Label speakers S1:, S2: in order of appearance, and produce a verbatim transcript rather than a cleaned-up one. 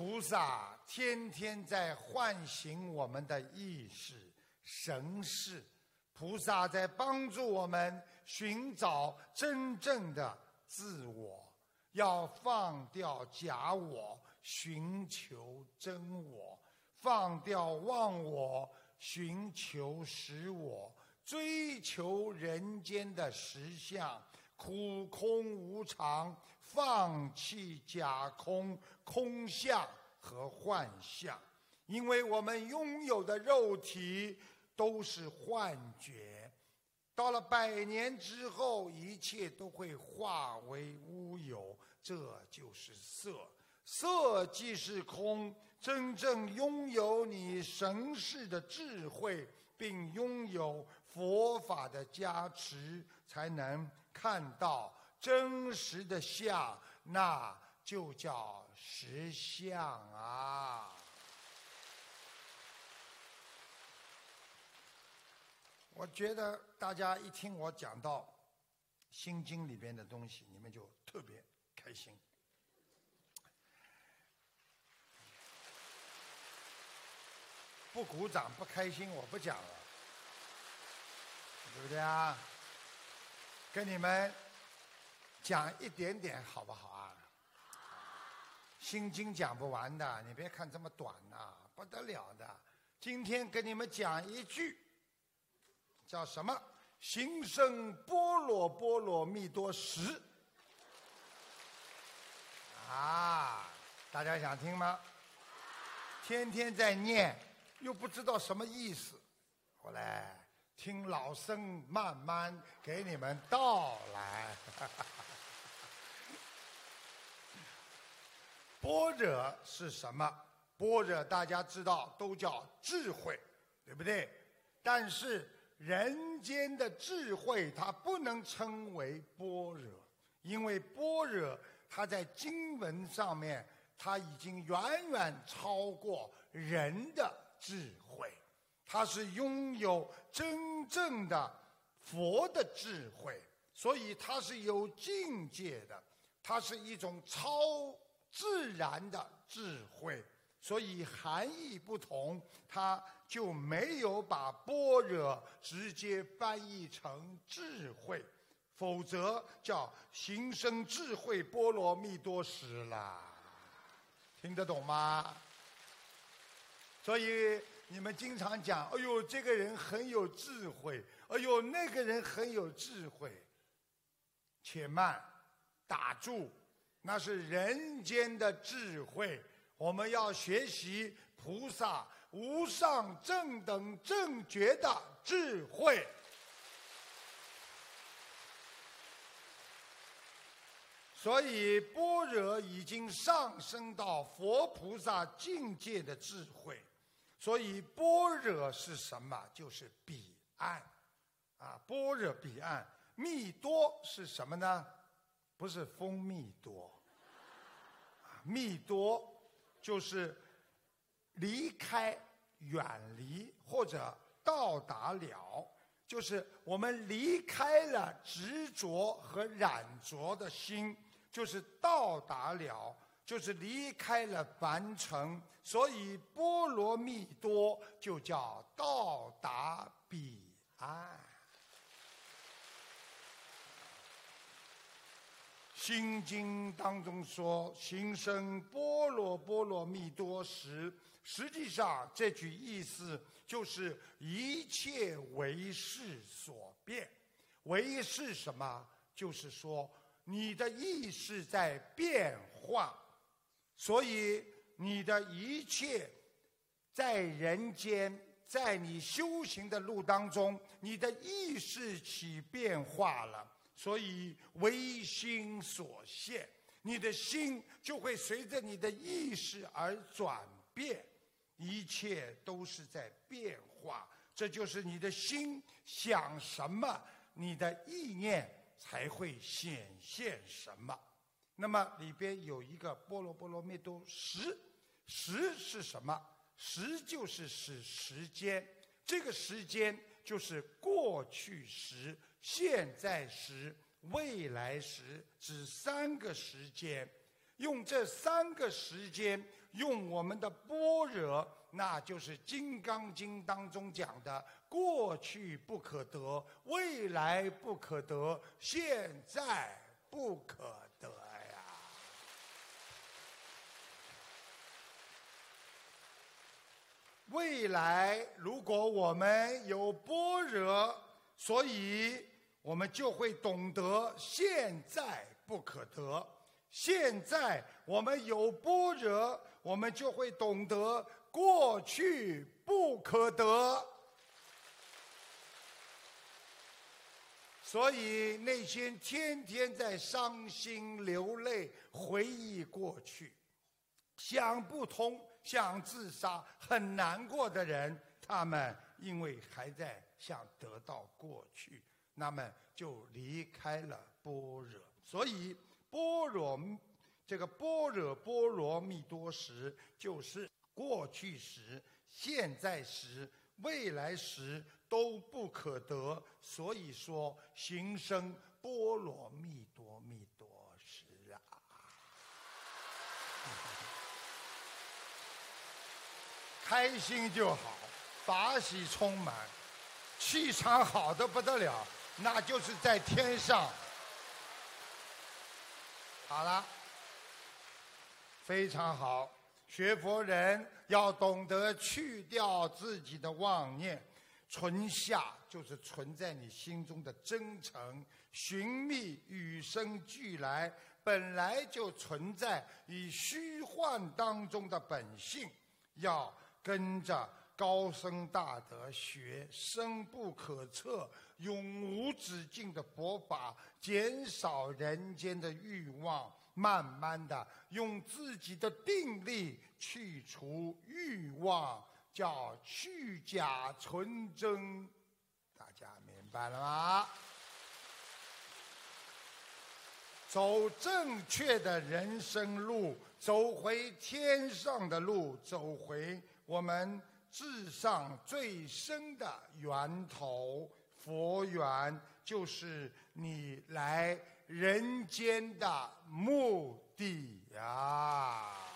S1: 菩萨天天在唤醒我们的意识、神识，菩萨在帮助我们寻找真正的自我，要放掉假我，寻求真我，放掉忘我，寻求实我，追求人间的实相，苦空无常，放弃假空、空相和幻象。因为我们拥有的肉体都是幻觉，到了百年之后，一切都会化为乌有，这就是色。色即是空，真正拥有你神识的智慧，并拥有佛法的加持，才能看到真实的相，那就叫实相啊！我觉得大家一听我讲到《心经》里边的东西，你们就特别开心。不鼓掌不开心，我不讲了，对不对啊？跟你们讲一点点好不好啊？心经讲不完的，你别看这么短呐、啊，不得了的。今天跟你们讲一句，叫什么？行深般若波罗蜜多时。啊，大家想听吗？天天在念。又不知道什么意思，后来听老僧慢慢给你们道来。般若是什么？般若大家知道都叫智慧，对不对？但是人间的智慧它不能称为般若，因为般若它在经文上面它已经远远超过人的智慧，它是拥有真正的佛的智慧，所以它是有境界的，它是一种超自然的智慧，所以含义不同，它就没有把般若直接翻译成智慧，否则叫行深智慧波罗蜜多时啦。听得懂吗？所以你们经常讲，哎呦，这个人很有智慧，哎呦，那个人很有智慧。且慢，打住，那是人间的智慧。我们要学习菩萨无上正等正觉的智慧。所以般若已经上升到佛菩萨境界的智慧。所以般若是什么？就是彼岸啊，般若彼岸。蜜多是什么呢？不是蜂蜜多，蜜多就是离开、远离或者到达了，就是我们离开了执着和染着的心，就是到达了，就是离开了凡尘。所以波罗蜜多就叫到达彼岸。心经当中说行深般若波罗蜜多时，实际上这句意思就是一切为识所变。为是什么？就是说你的意识在变化，所以你的一切在人间，在你修行的路当中，你的意识起变化了，所以为心所现，你的心就会随着你的意识而转变，一切都是在变化。这就是你的心想什么，你的意念才会显现什么。那么里边有一个波罗波罗蜜多时，时是什么？时就是使时间，这个时间就是过去时、现在时、未来时，指三个时间。 用这三个时间，用我们的般若，那就是《金刚经》当中讲的过去不可得，未来不可得，现在不可得呀。未来如果我们有般若，所以我们就会懂得现在不可得。现在我们有般若，我们就会懂得过去不可得。所以那些天天在伤心流泪回忆过去，想不通想自杀很难过的人，他们因为还在想得到过去，那么就离开了般若。所以般若这个般若波罗蜜多时，就是过去时、现在时、未来时都不可得。所以说行深般若蜜多蜜多时啊。开心就好，法喜充满，气场好得不得了，那就是在天上。好了，非常好。学佛人要懂得去掉自己的妄念，存下就是存在你心中的真诚，寻觅与生俱来，本来就存在以虚幻当中的本性，要跟着高僧大德学深不可测、永无止境的佛法，减少人间的欲望，慢慢的用自己的定力去除欲望，叫去假存真。大家明白了吗？走正确的人生路，走回天上的路，走回我们至上最深的源头。佛缘就是你来人间的目的呀。